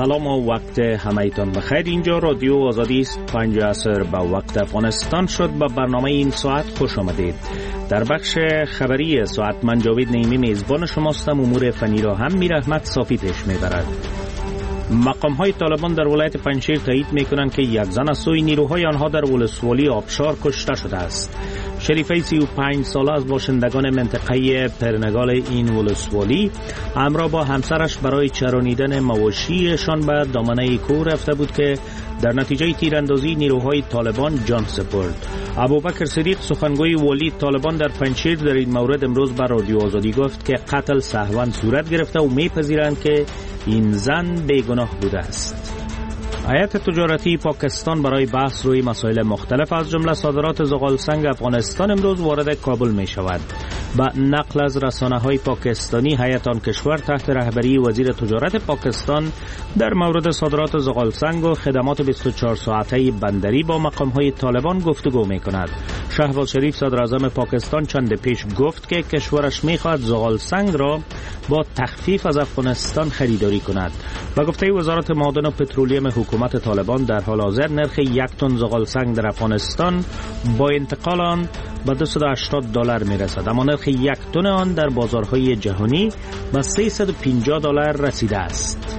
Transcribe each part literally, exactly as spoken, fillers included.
سلام و وقت همایتان بخیر. اینجا رادیو آزادی است. پنج عصر به وقت افغانستان شد. به برنامه این ساعت خوش آمدید. در بخش خبری ساعت من جاوید نعیمی میزبان شماستم. امور فنی را هم میر احمد صافی پیش میبرد. مقام های طالبان در ولایت پنجشیر تایید میکنند که یک زن از سوی نیروهای آنها در ولسوالی آبشار کشته شده است. شریفه سی و پنج ساله از باشندگان منطقه پرنگال این ولسوالی همراه با همسرش برای چرانیدن مواشیشان به دامنه کوه رفته بود که در نتیجه تیراندازی نیروهای طالبان جان سپرد. ابوبکر صدیق سخنگوی والی طالبان در پنجشیر در این مورد امروز به رادیو آزادی گفت که قتل سهوا صورت گرفته و میپذیرند که این زن بیگناه بوده است. هیئت تجارتی پاکستان برای بحث روی مسائل مختلف از جمله صادرات زغال سنگ افغانستان امروز وارد کابل می شود. با نقل از رسانه های پاکستانی، هیئت آن کشور تحت رهبری وزیر تجارت پاکستان در مورد صادرات زغال سنگ و خدمات بیست و چهار ساعته بندری با مقام های طالبان گفتگو می کند. شهباز شریف صدر اعظم پاکستان چند پیش گفت که کشورش می خواهد زغال سنگ را با تخفیف از افغانستان خریداری کند. با گفته وزارت معادن و پترولیم حکومت طالبان در حال حاضر نرخ یک تن زغال سنگ در افغانستان با انتقال آن به دویست و هشتاد دلار می رسد، اما نرخ یک تن آن در بازارهای جهانی به سیصد و پنجاه دلار رسیده است.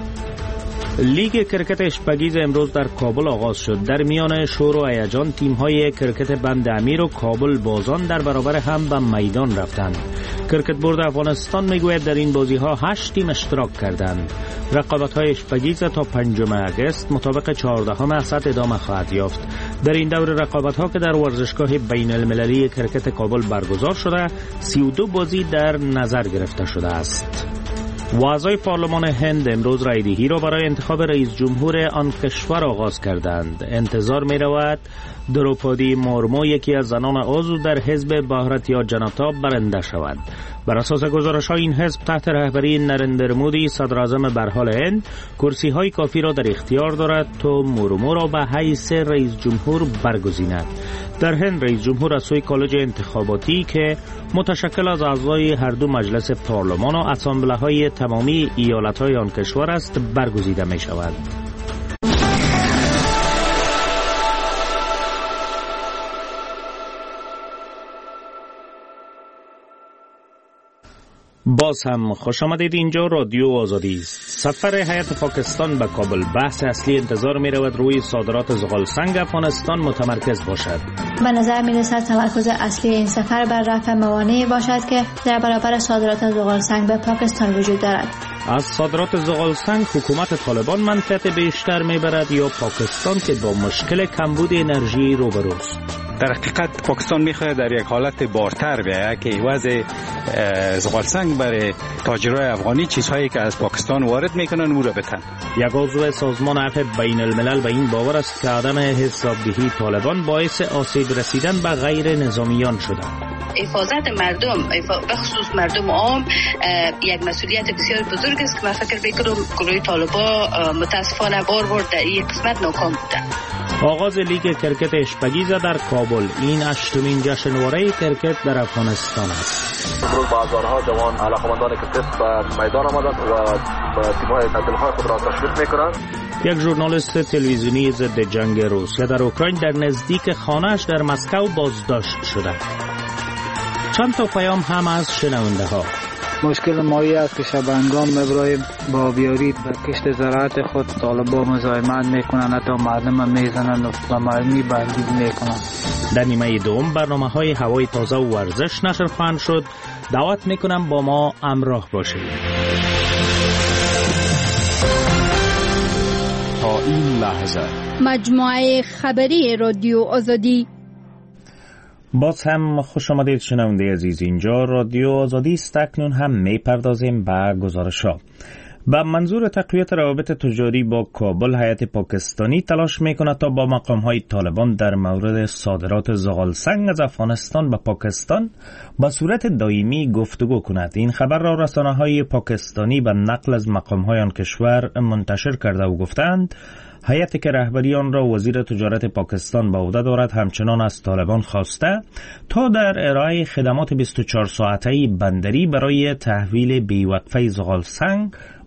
لیگ کرکت اشپگیز امروز در کابل آغاز شد. در میان شور و هیجان تیم‌های کرکت بند امیر و کابل بازان در برابر هم به میدان رفتند. کرکت بورد افغانستان میگوید در این بازی‌ها هشت تیم اشتراک کردند. رقابت‌های اشپگیز تا پنجم آگوست مطابق چهاردهم اسد ادامه خواهد یافت. در این دور رقابت‌ها که در ورزشگاه بین‌المللی کرکت کابل برگزار شده، سی و دو بازی در نظر گرفته شده است. اعضای پارلمان هند امروز رایدهی را برای انتخاب رئیس جمهور آن کشور آغاز کردند. انتظار می رود دروپادی مورمو، یکی از زنان عضو در حزب بھارتیا جنتا، برنده شود. بر اساس گزارش های این حزب تحت رهبری نریندر مودی صدر اعظم برحال هند کرسی های کافی را در اختیار دارد تا مورمو را به حیث رئیس جمهور برگزیند. در هند رئیس جمهور از سوی کالج انتخاباتی که متشکل از اعضای هر دو مجلس پارلمان و اسامبله های تمامی ایالت های آن کشور است برگزیده می شود. باز هم خوش آمدید. اینجا رادیو آزادی است. سفر هیئت پاکستان به کابل، بحث اصلی انتظار می رود روی صادرات زغال سنگ افغانستان متمرکز باشد. به نظر می رسد تمرکز اصلی این سفر بر رفع موانعی باشد که در برابر صادرات زغال سنگ به پاکستان وجود دارد. از صادرات زغال سنگ حکومت طالبان منفعت بیشتر می برد یا پاکستان که با مشکل کمبود انرژی روبروست؟ در حقیقت پاکستان میخواد در یک حالت بارتر بیاید که وضع زغال سنگ برای تاجرای افغانی چیزهایی که از پاکستان وارد میکنن او را بتن. یک عضو سازمان عفو بین الملل به این باور است که عدم حسابدهی طالبان باعث آسیب رسیدن به غیر نظامیان شده. حفاظت مردم به خصوص مردم عام یک مسئولیت بسیار بزرگ است که من فکر میکنم گروه طالبان متاسفانه بار بار در این قسمت ناکام بودند. آغاز لیگ کرکت اشپگیز در کابل، این هشتمین جشنواره کرکت در افغانستان است. امروز بازارها جوان علاقمندان کرکت به میدان آمدند و تیم‌های دلهای خود را تشویق می‌کنند. یک ژورنالیست تلویزیونی ضد جنگ روسیه در اوکراین در نزدیک خانه‌اش در مسکو بازداشت شده. چند تا پیام هم از شنونده ها. مشکل مایی است که شبانگام مبرایم با بیاری به کشت زراعت خود طالبا مزاحمت میکنن، حتی مردم میزنن و مرمی بندید میکنن. در نیمه دوم برنامه های هوای تازه و ورزش نشر خواهند شد. دعوت میکنم با ما همراه باشید. تا این لحظه مجموعه خبری رادیو آزادی. باز هم خوش آمدید شنونده عزیز. اینجا رادیو آزادی است. اکنون هم میپردازیم به گزارش‌ها. با منظور تقویت روابط تجاری با کابل، هیئت پاکستانی تلاش میکند تا با مقام‌های طالبان در مورد صادرات زغال سنگ از افغانستان به پاکستان به صورت دائمی گفتگو کند. این خبر را رسانه‌های پاکستانی به نقل از مقام‌های آن کشور منتشر کرده و گفتند هیئتی که رهبری آن را وزیر تجارت پاکستان به عهده دارد همچنان از طالبان خواسته تا در ارائه خدمات بیست و چهار ساعته بندری برای تحویل بیوقفه زغال سنگ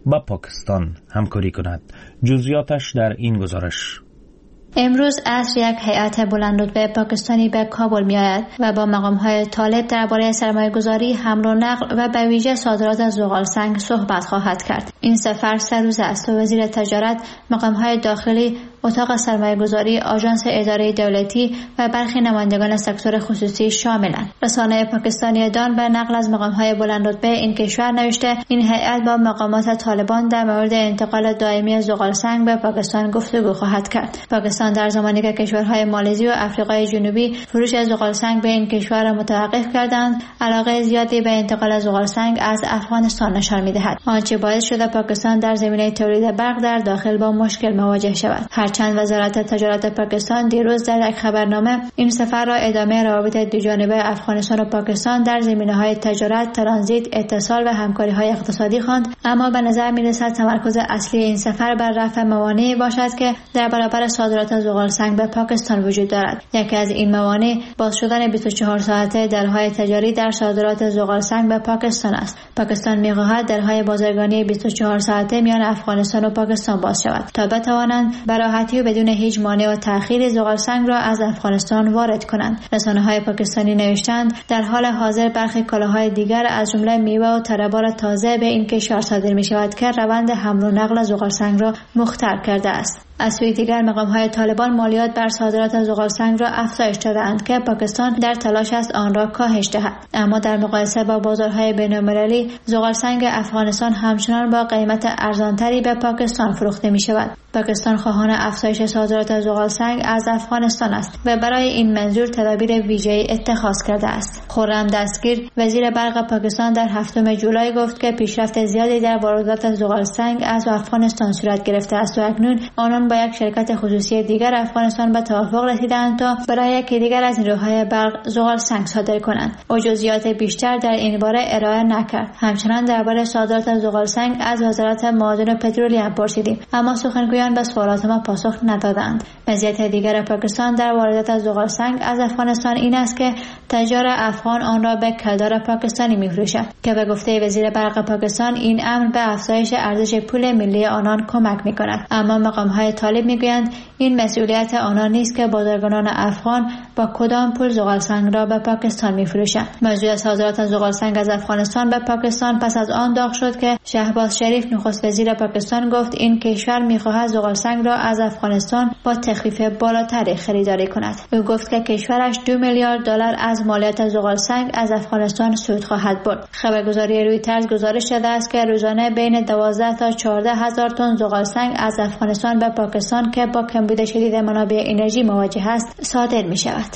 با پاکستان همکاری کند. جزئیاتش در این گزارش. امروز عصر یک هیئت بلندرتبه پاکستانی به کابل می آید و با مقام‌های طالب درباره سرمایه‌گذاری، حمل و نقل و به ویژه صادرات زغال سنگ صحبت خواهد کرد. این سفر سه روز است و وزیر تجارت، مقام‌های داخلی، اتاق سرمایه‌گذاری، آژانس اداره دولتی و برخی نمایندگان سکتور خصوصی شاملند. رسانه پاکستانی دان به نقل از مقام‌های بلندرتبه این کشور نوشته این هیئت با مقامات طالبان در مورد انتقال دائمی زغال سنگ به پاکستان گفتگو خواهد کرد. پاکستان در زمانی که کشورهای مالزی و آفریقای جنوبی فروش زغال سنگ به این کشور را متوقف کردند، علاقه زیادی به انتقال زغال سنگ از افغانستان نشان می‌دهد، آنچه باعث شده پاکستان در زمینه تولید برق در داخل با مشکل مواجه شود. هرچند وزارت تجارت پاکستان دیروز در یک خبرنامه این سفر را ادامه روابط دوجانبه افغانستان و پاکستان در زمینه‌های تجارت، ترانزیت، اتصال و همکاری‌های اقتصادی خواند، اما به نظر می‌رسد تمرکز اصلی این سفر بر رفع موانعی باشد که در برابر صادرات زغال سنگ به پاکستان وجود دارد. یکی از این موانع باز شدن بیست و چهار ساعته درهای تجاری در صادرات زغال سنگ به پاکستان است. پاکستان می‌خواهد درهای بازرگانی بیست و چهار ساعته میان افغانستان و پاکستان باز شود تا بتوانند به راحتی و بدون هیچ مانع و تأخیر زغال سنگ را از افغانستان وارد کنند. رسانه‌های پاکستانی نوشتند در حال حاضر برخی کالاهای دیگر از جمله میوه و تربار تازه به این کشور صادر می‌شود که روند حمل و نقل زغال سنگ را مختل کرده است. از سوی دیگر مقام‌های طالبان مالیات بر صادرات زغال سنگ را افزایش داده‌اند که پاکستان در تلاش است آن را کاهش دهد، اما در مقایسه با بازارهای بین‌المللی زغال سنگ افغانستان همچنان با قیمت ارزانتری به پاکستان فروخته می‌شود. پاکستان خواهان افزایش صادرات زغال سنگ از افغانستان است و برای این منظور تدابیر ویژه‌ای اتخاذ کرده است. خرم دستگیر وزیر برق پاکستان در هفتم جولای گفت که پیشرفت زیادی در واردات زغال سنگ از افغانستان صورت گرفته است و اکنون آنان با یک شرکت خصوصی دیگر افغانستان به توافق رسیدند تا برای یکی دیگر از نیروهای برق زغال سنگ صادر کنند. او جزئیات بیشتر در این باره ارائه نکرد. همچنان درباره صادرات زغال سنگ از وزارت معادن و پترولیم پرسیدیم، اما سخنگویان به سوالات ما پاسخ ندادند. مزیت دیگر پاکستان در واردات زغال سنگ از افغانستان این است که تجار افغان آن را به کلدار پاکستانی می‌فروشند که به گفته وزیر برق پاکستان این امر به افزایش ارزش پول ملی آنان کمک می‌کند، اما مقام‌های طالب می‌گویند این مسئولیت آنان نیست که بازرگانان افغان با کدام پول زغال سنگ را به پاکستان می‌فروشند. موضوع صادرات زغال سنگ از افغانستان به پاکستان پس از آن داغ شد که شهباز شریف نخست وزیر پاکستان گفت این کشور می‌خواهد زغال سنگ را از افغانستان با تخفیف بالاتری خریداری کند. او گفت که کشورش دو میلیارد دلار از مالیات زغال سنگ از افغانستان سود خواهد برد. خبرگزاری رویترز گزارش داده است که روزانه بین دوازده تا چهارده هزار تن زغال سنگ از افغانستان به پاکستان که با کمبود شدید منابع انرژی مواجه است صادر می شود.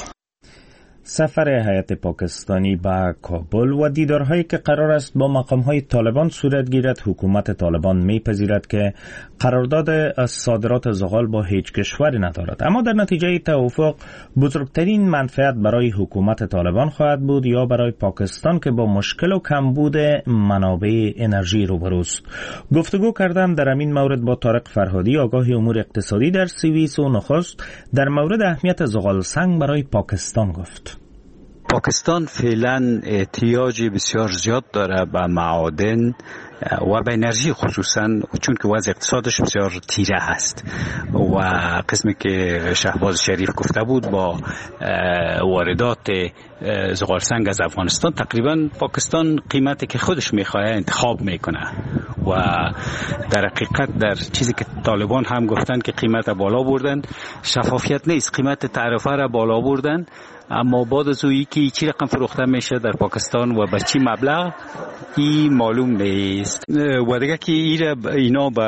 سفر هیئت پاکستانی به کابل و دیدارهایی که قرار است با مقام‌های طالبان صورت گیرد، حکومت طالبان می‌پذیرد که قرارداد از صادرات زغال با هیچ کشوری ندارد، اما در نتیجه توافق بزرگترین منفعت برای حکومت طالبان خواهد بود یا برای پاکستان که با مشکل و کمبود منابع انرژی روبروست. گفتگو کردم در این مورد با طارق فرهادی، آگاه امور اقتصادی در سوئیس و نخست در مورد اهمیت زغال سنگ برای پاکستان گفت. پاکستان فعلا احتیاج بسیار زیاد داره به معادن و به انرژی، خصوصا چون که وضع اقتصادش بسیار تیره هست و قسمی که شهباز شریف گفته بود با واردات زغال سنگ از افغانستان تقریبا پاکستان قیمتی که خودش میخواه انتخاب میکنه و در حقیقت در چیزی که طالبان هم گفتن که قیمت بالا بردن، شفافیت نیست، قیمت تعرفه را بالا بردن، اما بعد از اویی که چی رقم فروخته میشه در پاکستان و به چی مبلغ این معلوم نیست و دیگه که اینا به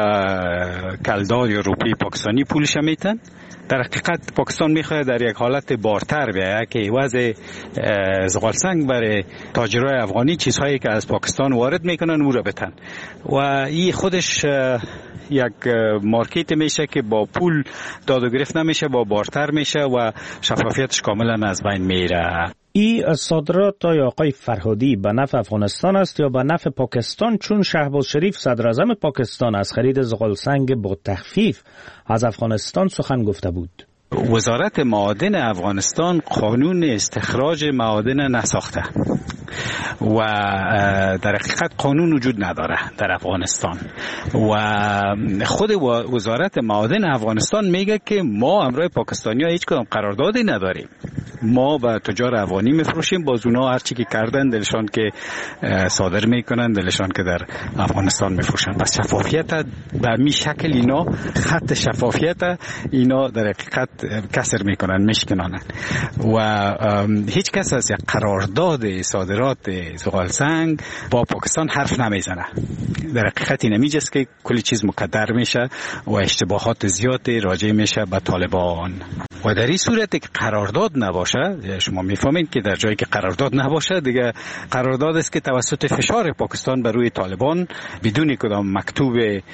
کلدار یا روپی پاکستانی پولش میتن. در حقیقت پاکستان میخواد در یک حالت بارتر بیاید که وضع زغال سنگ برای تاجرای افغانی چیزهایی که از پاکستان وارد میکنن او را بتن و این خودش یک مارکت میشه که با پول داد و گرفت نمیشه، با بارتر میشه و شفافیتش کاملا از بین میره. این صادرات یا آقای فرهادی به نفع افغانستان است یا به نفع پاکستان؟ چون شهباز شریف صدر اعظم پاکستان از خرید زغال سنگ با تخفیف از افغانستان سخن گفته بود. وزارت معادن افغانستان قانون استخراج معادن نساخته. و در حقیقت قانون وجود نداره در افغانستان و خود وزارت معادن افغانستان میگه که ما همراه پاکستانی ها هیچ کدام قراردادی نداریم. ما به تجار افغانی میفروشیم، باز اونا هر چی که کردن دلشان که صادر میکنن، دلشان که در افغانستان میفروشن. پس شفافیت به می شکل اینا خط شفافیت اینا در حقیقت کسر میکنن، میشکنن و هیچ کس از یک قرارداد صادرات زغال سنگ با پاکستان حرف نمیزنه. در حقیقت این میجاست که کلی چیز مقدر میشه و اشتباهات زیادی راجع میشه به طالبان و در این صورت که قرارداد نباشه، شما میفهمید که در جایی که قرارداد نباشه دیگه قرارداد است که توسط فشار پاکستان بر روی طالبان بدون کدام مکتوب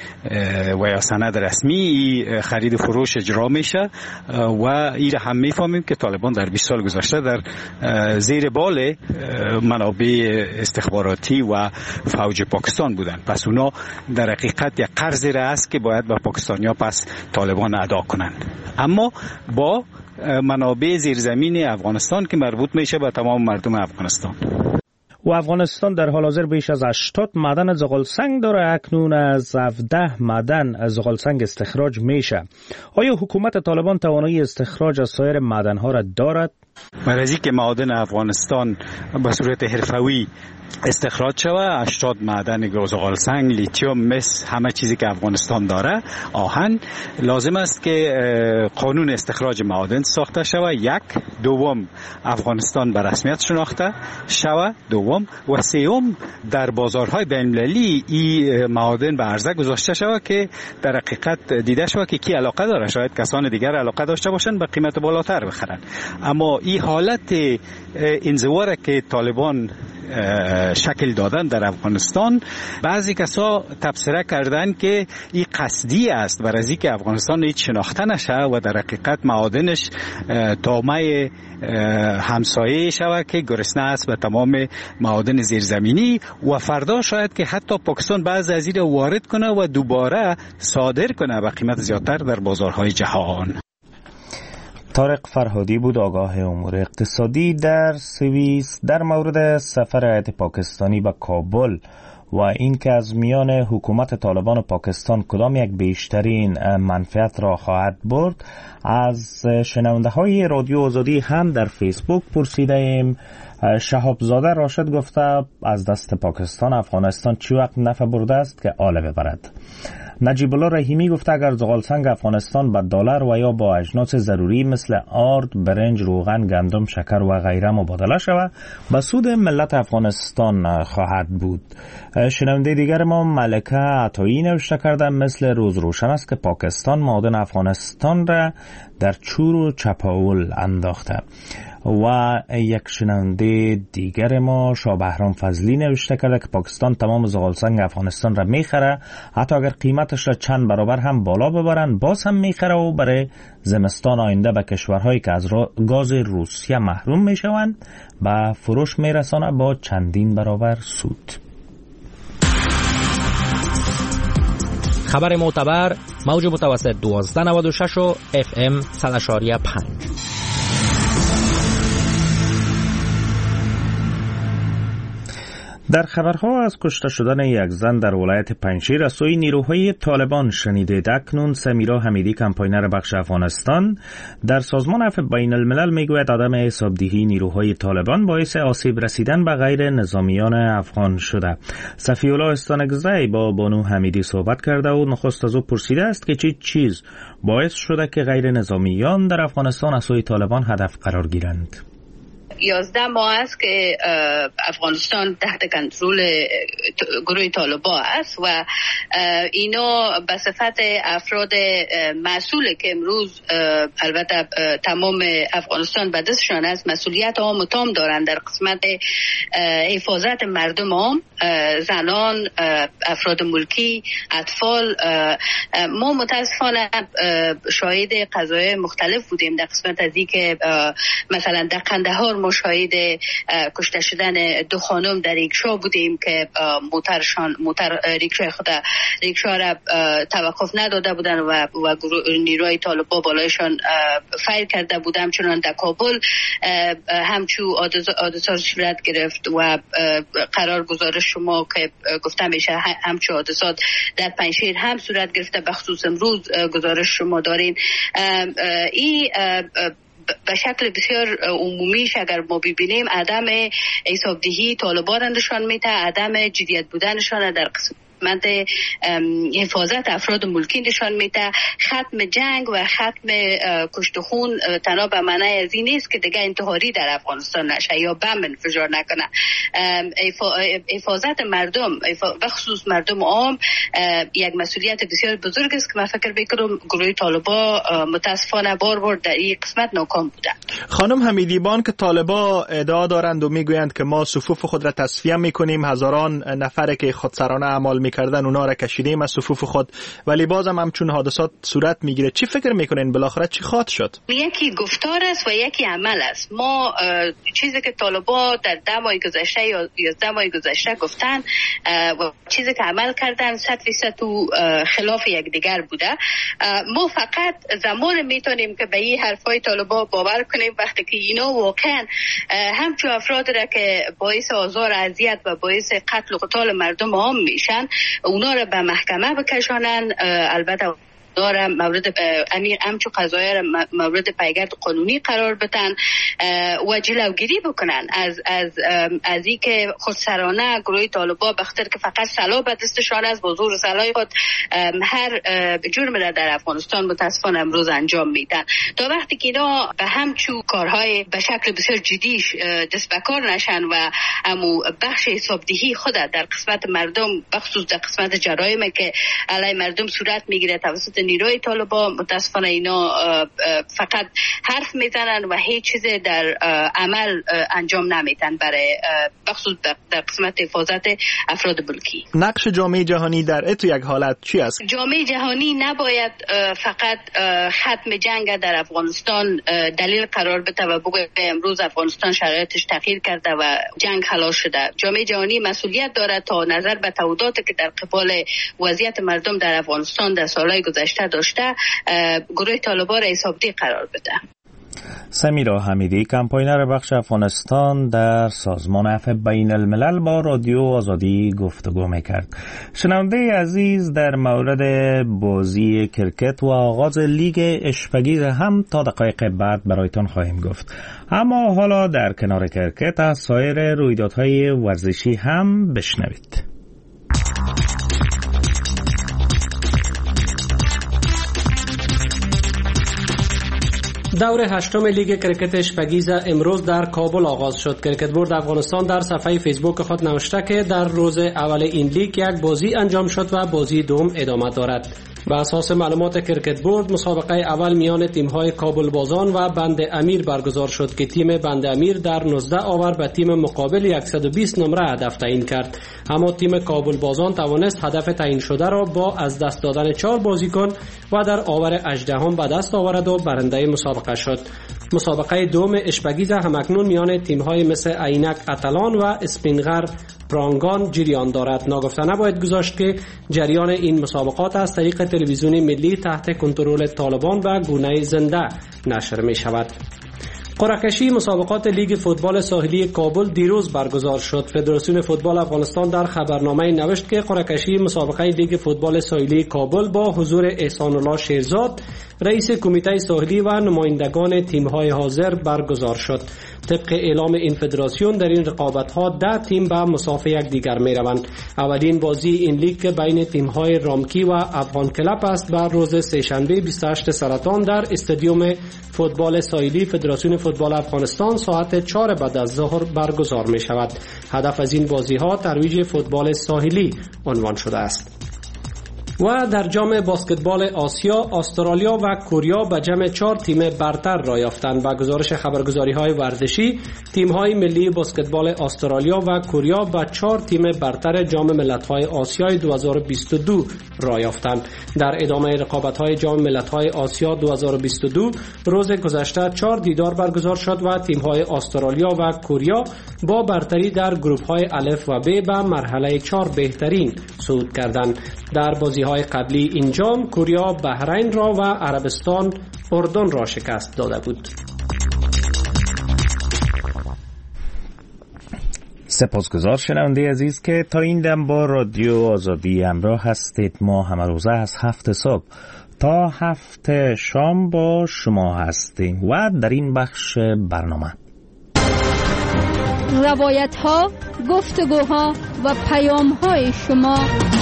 و یا سند رسمی خرید و فروش اجرا میشه و این هم میفهمیم که طالبان در بیست سال گذشته در زیر بال منابع استخباراتی و فوج پاکستان بودن. پس اونا در حقیقت یک قرضی است که باید به پاکستانیا پس طالبان ادا کنند، اما با منابع زیرزمین افغانستان که مربوط میشه به تمام مردم افغانستان. و افغانستان در حال حاضر بیش از هشتاد معدن زغال سنگ داره، اکنون از هفده معدن زغال سنگ استخراج میشه. آیا حکومت طالبان توانایی استخراج از سایر معدن ها را دارد؟ برای که معادن افغانستان به صورت حرفه‌ای استخراج شود، هشتاد معدن زغال سنگ، لیتیوم، مس، همه چیزی که افغانستان داره، آهن، لازم است که قانون استخراج معادن ساخته شود. یک، دوم افغانستان به رسمیت شناخته شود، دوم و سوم در بازارهای بین‌المللی این معادن به عرضه گذاشته شود که در حقیقت دیده شود که کی علاقه داره. شاید کسان دیگر علاقه داشته باشند به قیمت بالاتر بخرن، اما این حالت انزوا که طالبان شکل دادن در افغانستان، بعضی کسا تبصره کردن که این قصدی است برای از اینکه افغانستان هیچ شناخته نشه و در حقیقت معادنش طامع همسایه شود که گرسنه است به تمام معادن زیرزمینی و فردا شاید که حتی پاکستان بعضی از این وارد کنه و دوباره صادر کنه به قیمت زیادتر در بازارهای جهان. طارق فرهادی بود، آگاه امور اقتصادی در سوئیس، در مورد سفر هیئت پاکستانی به کابل و این که از میان حکومت طالبان و پاکستان کدام یک بیشترین منفعت را خواهد برد. از شنونده های رادیو آزادی هم در فیسبوک پرسیده ایم. شهاب زاده راشد گفته از دست پاکستان افغانستان چی وقت نفع برده است که آله ببرد. نجیب الله رحیمی گفته اگر زغال سنگ افغانستان با دلار و یا با اجناس ضروری مثل آرد، برنج، روغن، گندم، شکر و غیره مبادله شود به سود ملت افغانستان خواهد بود. شنونده دیگر ما ملکه عطایی نوشته کرده مثل روز روشن است که پاکستان معادن افغانستان را در چور و چپاول انداخته. و یک شنونده دیگر ما شاه بهرام فضلی نوشته کرده که پاکستان تمام زغال سنگ افغانستان را میخره، حتی اگر قیمتش را چند برابر هم بالا ببرن باز هم میخره و برای زمستان آینده به کشورهایی که از گاز روسیه محروم میشوند به فروش میرسانه با چندین برابر سود. خبر معتبر، موج متوسط دوازده نود و شش و اف ام صد و اشاریه پنج. در خبرها از کشته شدن یک زن در ولایت پنجشیر از سوی نیروهای طالبان شنیدید. اکنون سمیرا حمیدی، کمپاینر بخش افغانستان در سازمان عفو بین الملل میگوید عدم حسابدهی نیروهای طالبان باعث آسیب رسیدن به غیر نظامیان افغان شده. صفی‌الله استانکزی با بانو حمیدی صحبت کرده و نخست از او پرسیده است که چه چیز باعث شده که غیر نظامیان در افغانستان از سوی طالبان هدف قرار گیرند. یازده ماه است که افغانستان تحت کنترل گروه طالبان است و اینا به صفت افراد مسئول که امروز البته تمام افغانستان به دستشان است، مسئولیت عام و تام دارند در قسمت حفاظت مردم عام، زنان، افراد ملکی، اطفال. ما متاسفانه شاهد قضایای مختلف بودیم در قسمت از این که مثلا در قندهار ما شاهد کشته شدن دو خانم در ریکشا بودیم که موترشان موتر ریکشا خود ریکشا را توقف نداده بودن و و نیروی طالبان بالایشان فایر کرده بودم. چنان در کابل همچو حادثه صورت گرفت و قرار گزارش شما که گفتم میشه همچو حادثات در پنجشیر هم صورت گرفته، بخصوص امروز گزارش شما دارین. این به شکل بسیار عمومیش اگر ما ببینیم عدم حسابدهی طالبان نشان میده، عدم جدیت بودنشان در قسمت حفاظت افراد ملکی نشان میده. ختم جنگ و ختم کشت و خون تنها به معنی از این نیست که دیگه انتحاری در افغانستان نشه یا بم انفجار نکنه. حفاظت مردم بخصوص مردم عام یک مسئولیت بسیار بزرگ است که من فکر میکنم گروه طالبان متاسفانه بار بار در این قسمت ناکام بودن. خانم حمیدیبان که طالبان ادعا دارند و میگویند که ما صفوف خود را تصفیه میکنیم، هزاران نفر که خودسرانه اعمال کردن اونا را کشیدیم از صفوف خود، ولی بازم همچون حادثات صورت میگیره. چی فکر میکنین بالاخره چی خواهد شد؟ یکی گفتار است و یکی عمل است. ما چیزی که طالبان در ده ماه گذشته یا یازده ماه گذشته گفتن و چیزی که عمل کردن صد فیصد تو خلاف یکدیگر بوده. ما فقط زمان میتونیم که به این حرفای طالبان باور کنیم وقتی که اینا واقعا همچون افراد را که باعث آزار اذیت و باعث قتل و قتال مردم عام میشن اونا را به محکمه بکشانن. البته داره مورد امیر همچو قضایه را مورد پیگرد قانونی قرار بدن و جلوگیری بکنن از از از این که خودسرانه گروه طالبان بخاطر که فقط سلاح به دستشان است با زور سلاح خود هر جرم را در افغانستان متاسفانه امروز انجام میدن. تا وقتی که اینا به همچو کارهای به شکل بسیار جدیش دست به کار نشن و همو بخش حسابدهی خود در قسمت مردم بخصوص در قسمت جرایم که علیه مردم صورت میگیره توسط نیروی طالبان، متاسفانه اینا فقط حرف میزنن و هیچ چیز در عمل انجام نمیدن برای بخصوص در قسمت حفاظت افراد ملکی. نقش جامعه جهانی در اتو یک حالت چی است؟ جامعه جهانی نباید فقط ختم جنگ در افغانستان دلیل قرار بده و بگه امروز افغانستان شرایطش تغییر کرده و جنگ خلاص شده. جامعه جهانی مسئولیت داره تا نظر به تعهداتی که در قبال وضعیت مردم در افغانستان در سالهای گذشته داشته گروه طالبان را حسابدهی قرار بده. سمیرا حمیدی، کمپاینر بخش افغانستان در سازمان عفو بین الملل با رادیو آزادی گفتگو میکرد. شنونده عزیز، در مورد بازی کرکت و آغاز لیگ اشپگیر هم تا دقایق بعد برایتان خواهیم گفت. اما حالا در کنار کرکت از سایر رویدادهای ورزشی هم بشنوید. دور هشتم لیگ کرکت اشپگیز امروز در کابل آغاز شد. کرکت بورد افغانستان در صفحه فیسبوک خود نوشته که در روز اول این لیگ یک بازی انجام شد و بازی دوم ادامه دارد. بر اساس معلومات کرکت بورد مسابقه اول میان تیم‌های کابل بازان و بند امیر برگزار شد که تیم بند امیر در نوزده اوور به تیم مقابل صد و بیست نمره هدف تعیین کرد، اما تیم کابل بازان توانست هدف تعیین شده را با از دست دادن چهار بازیکن و در اوور هجدهم به دست آورد و برنده مسابقه شد. مسابقه دوم اشپگیز همکنون میان تیم‌های مثل عینک اتلان و اسپینغر پرانگان جریان دارد. ناگفته نباید گذاشت که جریان این مسابقات از طریق تلویزیون ملی تحت کنترل طالبان و گونه زنده نشر می شود. قرعه کشی مسابقات لیگ فوتبال ساحلی کابل دیروز برگزار شد. فدراسیون فوتبال افغانستان در خبرنامه نوشت که قرعه کشی مسابقه لیگ فوتبال ساحلی کابل با حضور احسان الله شیرزاد، رئیس کمیته ساحلی و نمایندگان تیم‌های حاضر برگزار شد. طبق اعلام این فدراسیون در این رقابت‌ها ده تیم به مسافه یکدیگر می‌روند. اولین بازی این لیگ بین تیم‌های رامکی و افغان کلب است بر روز سه‌شنبه بیست و هشت سرطان در استادیوم فوتبال ساحلی فدراسیون فوتبال افغانستان ساعت چهار بعد از ظهر برگزار می‌شود. هدف از این بازی‌ها ترویج فوتبال ساحلی عنوان شده است. و در جام بسکتبال آسیا استرالیا و کره به جمع چهار تیم برتر را یافتند. با گزارش خبرگزاری‌های ورزشی، تیم‌های ملی بسکتبال استرالیا و کره به چهار تیم برتر جام ملت‌های آسیای دو هزار و بیست و دو را یافتند. در ادامه رقابت‌های جام ملت‌های آسیا دو هزار و بیست و دو روز گذشته چهار دیدار برگزار شد و تیم‌های استرالیا و کره با برتری در گروه‌های الف و ب به مرحله چهار بهترین صعود کردند. در بازی‌های قبلی این جام کره بحرین را و عربستان اردن را شکست داده بود. سپاسگزار شنونده عزیز که تا این دم با رادیو آزادی همراه هستید. ما همه روزه از هفت صبح تا هفت شام با شما هستیم و در این بخش برنامه روایت ها، گفتگوها و پیام های شما.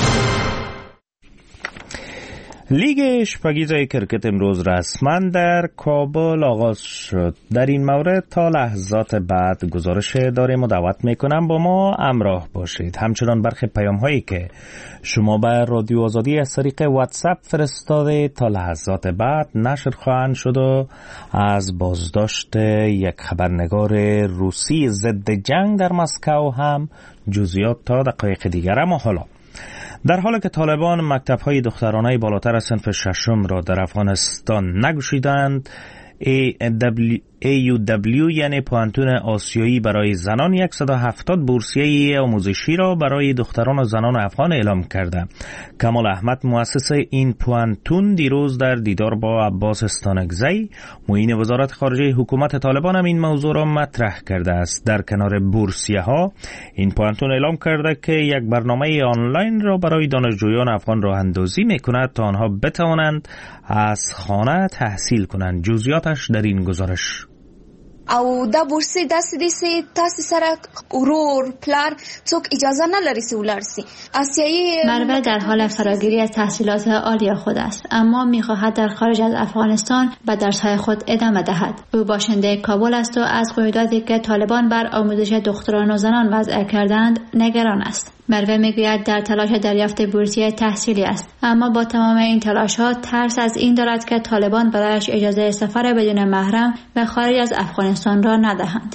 لیگ اشپگیزای کرکت امروز رسما در کابل آغاز شد. در این مورد تا لحظات بعد گزارش داریم و دعوت میکنم با ما همراه باشید. همچنان برخی پیام هایی که شما به رادیو آزادی از طریق واتساپ فرستاده تا لحظات بعد نشر خواهند شد و از بازداشت یک خبرنگار روسی ضد جنگ در مسکو هم جزئیات تا دقایق دیگر. اما حالا در حالی که طالبان مکتب‌های دخترانه بالاتر از صنف ششم را در افغانستان نگشودند، ای یو دبلیو یعنی پوانتون آسیایی برای زنان صد و هفتاد بورسیه آموزشی را برای دختران و زنان افغان اعلام کرده. کمال احمد مؤسس این پوانتون دیروز در دیدار با عباس استانکزی معین وزارت خارجه حکومت طالبان هم این موضوع را مطرح کرده است. در کنار بورسیه ها این پوانتون اعلام کرده که یک برنامه آنلاین را برای دانشجویان افغان راه اندازی میکند تا آنها بتوانند از خانه تحصیل کنند. جزئیاتش در این گزارش. او دا بورسي داسې دي چې تاسو سره ورور پلار څوک اجازه نه لري چې ولرسي. آسیایی مروه در حال فراگیری از تحصیلات عالی خود است، اما می‌خواهد در خارج از افغانستان به درس‌های خود ادامه دهد. او باشنده کابل است و از قیوداتی که طالبان بر آموزش دختران و زنان وضع کردند نگران است. مروه میگوید در تلاش دریافت بورسیه تحصیلی است، اما با تمام این تلاش‌ها ترس از این دارد که طالبان برایش اجازه سفر بدون محرم به خارج از افغانستان را ندهند.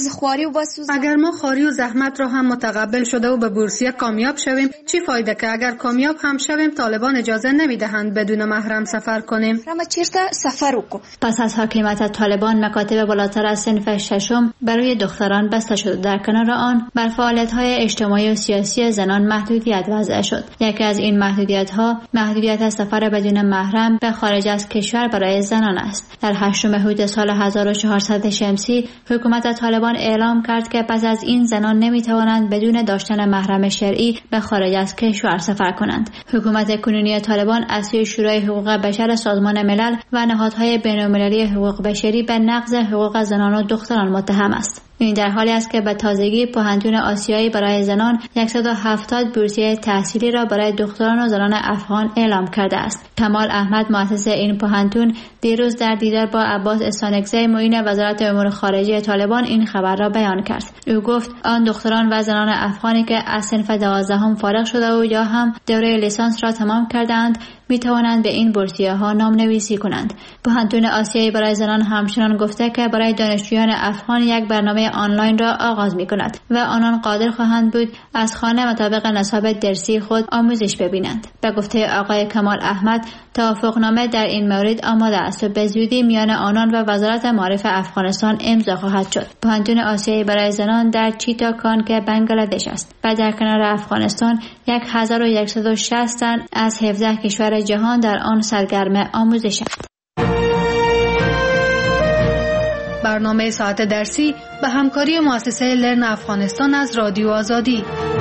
اگر ما خواری و زحمت را هم متقبل شده و به بورسیه کامیاب شویم، چی فایده که اگر کامیاب هم شویم طالبان اجازه نمیدهند بدون محرم سفر کنیم؟ پس از حاکمیت طالبان مکاتب بالاتر از صنف ششم برای دختران بسته شد. در کنار آن بر فعالیت‌های اجتماعی و سیاسی زنان محدودیت وضع شد. یکی از این محدودیت‌ها محدودیت سفر بدون محرم به خارج از کشور برای زنان است. در هشتم مهر سال هزار و چهارصد شمسی حکومت طالبان اعلام کرد که پس از این زنان نمی‌توانند بدون داشتن محرم شرعی به خارج از کشور سفر کنند. حکومت کنونی طالبان از سوی شورای حقوق بشر سازمان ملل و نهادهای بین‌المللی حقوق بشری به نقض حقوق زنان و دختران متهم است. این در حالی است که به تازگی پوهنتون آسیایی برای زنان صد و هفتاد بورسیه تحصیلی را برای دختران و زنان افغان اعلام کرده است. کمال احمد مؤسس این پوهنتون دیروز در دیدار با عباس استانکزی معین وزارت امور خارجه طالبان این خبر را بیان کرد. او گفت آن دختران و زنان افغانی که از صنف دوازدهم فارغ شده و یا هم دوره لیسانس را تمام کردند می توانند به این بورسیه ها نام نویسی کنند. پوهنتون آسیایی برای زنان همچنان گفته که برای دانشجویان افغان یک برنامه آنلاین را آغاز می کند و آنان قادر خواهند بود از خانه مطابق نصاب درسی خود آموزش ببینند. به گفته آقای کمال احمد توافقنامه در این مورد آماده است و به زودی میان آنان و وزارت معارف افغانستان امضا خواهد شد. پوهنتون آسیایی برای زنان در چیتاکان که بنگلادش است و در کنار افغانستان هزار و صد و شصت تن از هفده کشور جهان در آن سرگرم آموزش است. برنامه ساعت درسی به همکاری مؤسسه لرن افغانستان از رادیو آزادی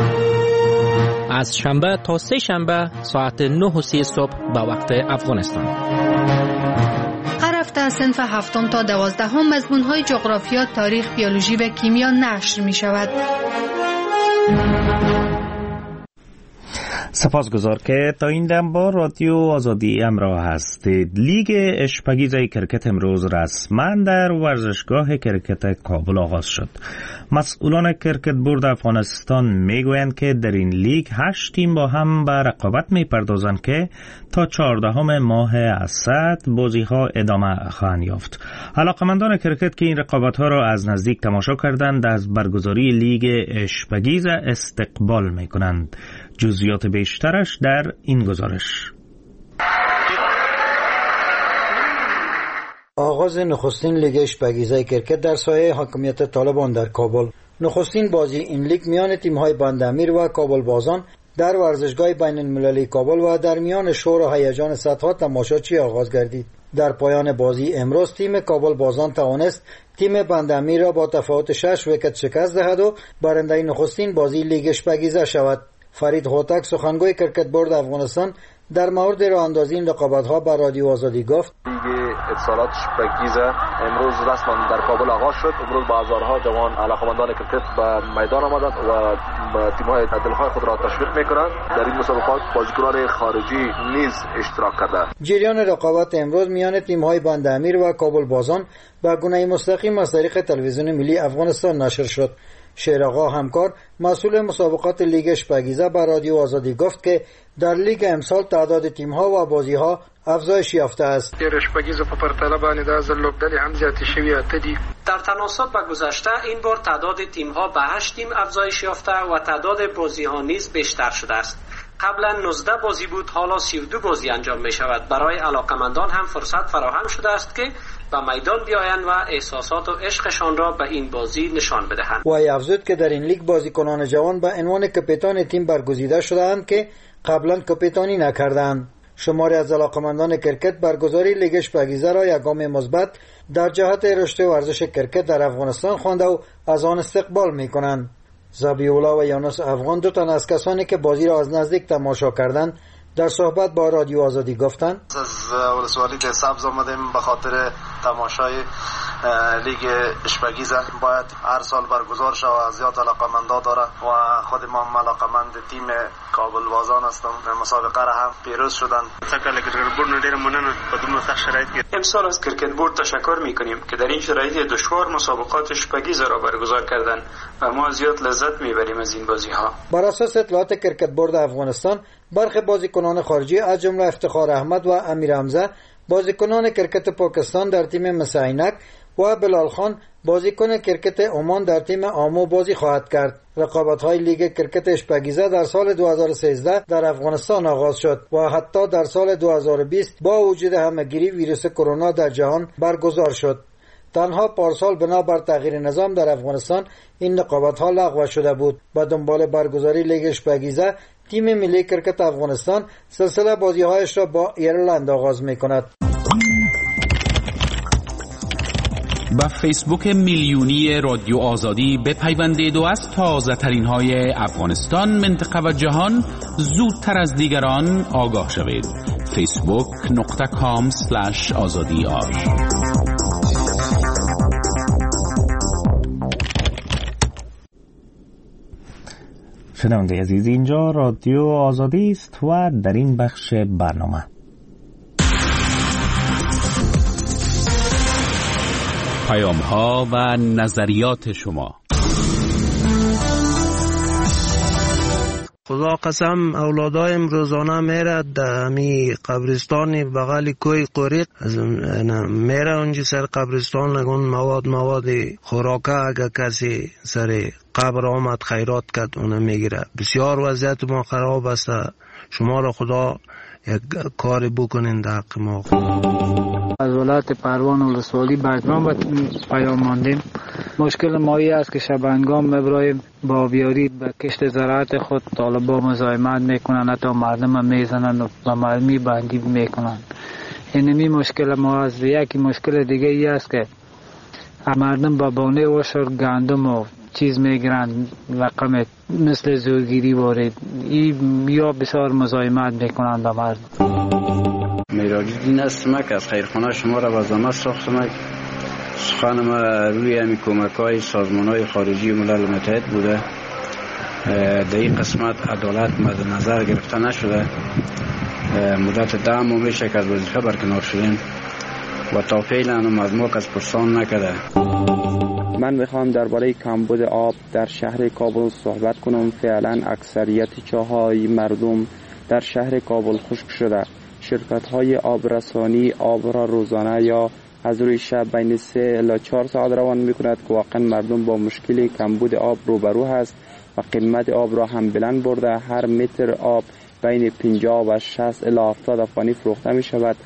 از شنبه تا سه شنبه ساعت نه و سی صبح به وقت افغانستان. هر هفته از صنف هفتم تا دوازدهم مضمون‌های جغرافیا، تاریخ، بیولوژی و کیمیا نشر می شود. سپاسگزار که تا این دم با رادیو آزادی همراه هستید. لیگ اشپگیزه کرکت امروز رسما در ورزشگاه کرکت کابل آغاز شد. مسئولان کرکت بورد افغانستان میگویند که در این لیگ هشت تیم با هم به رقابت میپردازند که تا چهاردهم ماه اسد بازی ها ادامه خواهند یافت. علاقمندان کرکت که این رقابت ها را از نزدیک تماشا کردند از برگزاری لیگ اشپگیزه استقبال میکنند. جزئیات بیشترش در این گزارش. آغاز نخستین لیگ اشپگیزه کرکت در سایه حاکمیت طالبان در کابل. نخستین بازی این لیگ میان تیم‌های بندامیر و کابل بازان در ورزشگاه بین المللی کابل و در میان شور و هیجان صدها تماشاچی آغاز گردید. در پایان بازی امروز تیم کابل بازان توانست تیم بندامیر را با تفاوت شش ویکت شکست دهد و برنده نخستین بازی لیگ اشپگیزه شود. فرید هوتک سخنگوی کرکت بورد افغانستان در مورد راه اندازی این رقابت‌ها به رادیو آزادی گفت: لیگ اتصالات اشپگیزه امروز رسما در کابل آغاز شد. امروز با هزارها جوان علاقمندان کرکت به میدان آمدند و تیم‌های دلخواه خود را تشویق می‌کنند. در این مسابقات بازیکنان خارجی نیز اشتراک کردند. جریان رقابت امروز میان تیم‌های بندامیر و کابل بازان به گونه مستقیم از طریق تلویزیون ملی افغانستان نشر شد. شیرآقا همکار مسئول مسابقات لیگ اشپگیزه به رادیو آزادی گفت که در لیگ امسال تعداد تیم‌ها و بازی‌ها افزایش یافته است. در اشپگیزه په پرتله باندې د زلوبدلې هم زیاتې شوې اته دي. در تناسب با گذشته این بار تعداد تیم‌ها به هشت تیم افزایش یافته و تعداد بازی‌ها نیز بیشتر شده است. قبلا نوزده بازی بود، حالا سی و دو بازی انجام می شود. برای علاقمندان هم فرصت فراهم شده است که به میدان بیایند و احساسات و عشقشان را به این بازی نشان بدهند. و افزود که در این لیگ بازیکنان جوان به عنوان کاپیتان تیم برگزیده شده‌اند که قبلا کاپیتانی نکردند. شماری از علاقمندان کرکت برگزاری لیگ اشپگیزه را یک گام مثبت در جهت رشد ورزش کرکت در افغانستان خوانده و از آن استقبال می‌کنند. زبیولا و یونس افغان دو تن از کسانی که بازی را از نزدیک تماشا کردند در صحبت با رادیو آزادی گفتند: از ولسوالی که سبز آمدیم به خاطر تماشای لیگ اشپگیزه. باید هر سال برگزار شود، زیاد علاقمندا داره و خود ما هم علاقمند تیم کابل بازان هستم. مسابقه را هم پیروز شدند. تکل کرکت بورد ډیر مننه په دومره سخت شرایط کې. امسال از کرکت بورد تشکر میکنیم که در این شرایط دشوار مسابقات اشپگیزه را برگزار کردند و ما زیاد لذت میبریم از این بازی ها. بر اساس اطلاعات کرکت بورد افغانستان، برخی بازیکنان خارجی از جمله افتخار احمد و امیر حمزه بازیکنان کرکت پاکستان در تیم مسعینک و بلال خان بازیکن کرکت عمان در تیم آمو بازی خواهد کرد. رقابت‌های لیگ کرکت اشپگیزه در سال دو هزار و سیزده در افغانستان آغاز شد و حتی در سال دو هزار و بیست با وجود همهگیری ویروس کرونا در جهان برگزار شد. تنها پارسال بنابر تغییر نظام در افغانستان این رقابت‌ها لغو شده بود. با دنبال برگزاری لیگ اشپگیزه، تیم ملی کرکت افغانستان سلسله بازی‌هایش را با ایرلند آغاز می‌کند. با فیسبوک میلیونی رادیو آزادی بپیوندید و از تازه ترین های افغانستان، منطقه و جهان زودتر از دیگران آگاه شوید. فیسبوک نقطه کام سلش آزادی آر. شنونده عزیز، اینجا رادیو آزادی است و در این بخش برنامه پیام ها و نظریات شما. خدا قسم اولادایم روزانه میره در می قبرستان بغل کوی قریق میره اونجا سر قبرستان نگون مواد مواد خوراکه اگه کسی سر قبر آمد خیرات کرد اونه میگیره. بسیار وضعیت ما خراب است. شما را خدا یک کاری بکنین در حق ما. از ولایت پروان ولسوالی برجمان پیام ماندیم. مشکل مایی است که شبنگام مبراهیم با آبیاری به کشت زراعت خود طالبا مزاحمت میکنن، حتی مردم میزنن و مرمی بندی میکنن. اینمی مشکل ما است. یکی مشکل دیگه ای است که مردم با بونه وشر گندم و چیز میگیرن، رقم مثل زورگیری وارد یا بسیار مزاحمت میکنن به مردم. میراجدین هستم که از خیرخانه شما را بازدامه ساختم. سخن ما روی همی کمک های سازمان های خارجی ملل متحد بوده در این قسمت عدالت مد نظر گرفته نشده. مدت ده ماه میشه که از وظیفه برکنار شدیم و تا فعلا هم از ما کس پرسان نکرده. من میخوام درباره کمبود آب در شهر کابل صحبت کنم. فعلا اکثریت چاهای مردم در شهر کابل خشک شده. شرکت های آبرسانی آب را روزانه یا از روی شب بین سه الی چهار ساعت روان میکند که واقعا مردم با مشکل کمبود آب روبرو هست و قیمت آب را هم بلند برده. هر متر آب بین پنجاه و شصت الی هفتاد افغانی فروخته می شود.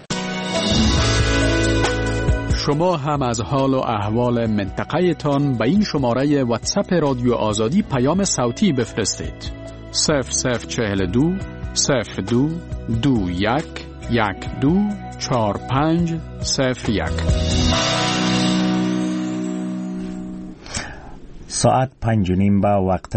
شما هم از حال و احوال منطقه تان به این شماره واتساپ رادیو آزادی پیام صوتی بفرستید. صفر صفر چهل دو صفر دو دو یک یک دو چهار پنج صفر یک. ساعت پنج و نیم به وقت